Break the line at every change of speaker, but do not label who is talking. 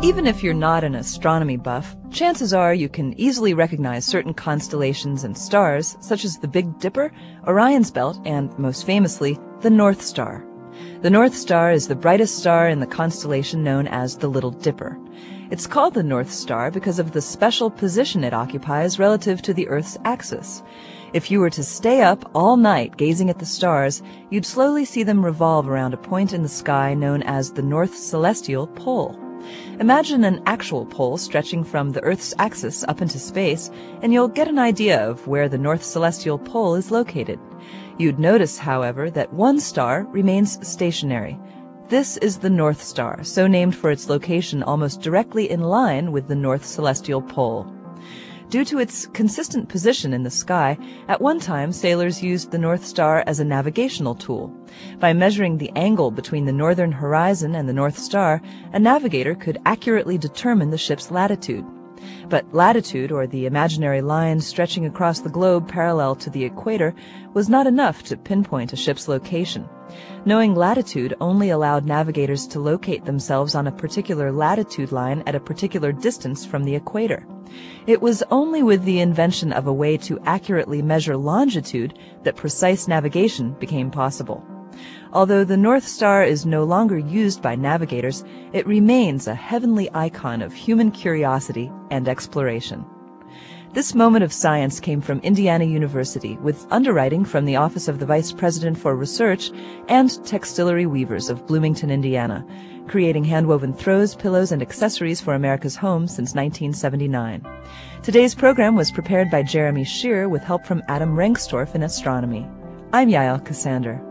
Even if you're not an astronomy buff, chances are you can easily recognize certain constellations and stars, such as the Big Dipper, Orion's Belt, and, most famously, the North Star. The North Star is the brightest star in the constellation known as the Little Dipper. It's called the North Star because of the special position it occupies relative to the Earth's axis. If you were to stay up all night gazing at the stars, you'd slowly see them revolve around a point in the sky known as the North Celestial Pole. Imagine an actual pole stretching from the Earth's axis up into space, and you'll get an idea of where the North Celestial Pole is located. You'd notice, however, that one star remains stationary. This is the North Star, so named for its location almost directly in line with the North Celestial Pole. Due to its consistent position in the sky, at one time sailors used the North Star as a navigational tool. By measuring the angle between the northern horizon and the North Star, a navigator could accurately determine the ship's latitude. But latitude, or the imaginary line stretching across the globe parallel to the equator, was not enough to pinpoint a ship's location. Knowing latitude only allowed navigators to locate themselves on a particular latitude line at a particular distance from the equator. It was only with the invention of a way to accurately measure longitude that precise navigation became possible. Although the North Star is no longer used by navigators, it remains a heavenly icon of human curiosity and exploration. This moment of science came from Indiana University, with underwriting from the Office of the Vice President for Research and Textillery Weavers of Bloomington, Indiana, creating handwoven throws, pillows, and accessories for America's homes since 1979. Today's program was prepared by Jeremy Shearer with help from Adam Rengstorff in astronomy. I'm Yael Cassander.